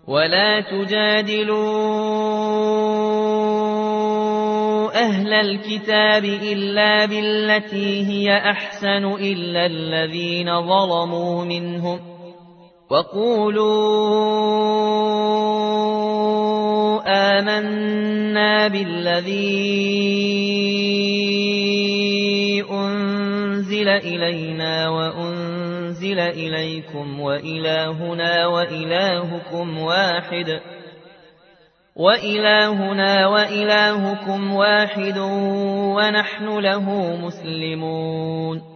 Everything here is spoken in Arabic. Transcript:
ولا تجادلوا أهل الكتاب إلا بالتي هي أحسن إلا الذين ظلموا منهم وقولوا آمنا بالذي أنزل إلينا وأنزل إليكم وإلهنا وإلهكم واحد ونحن له مسلمون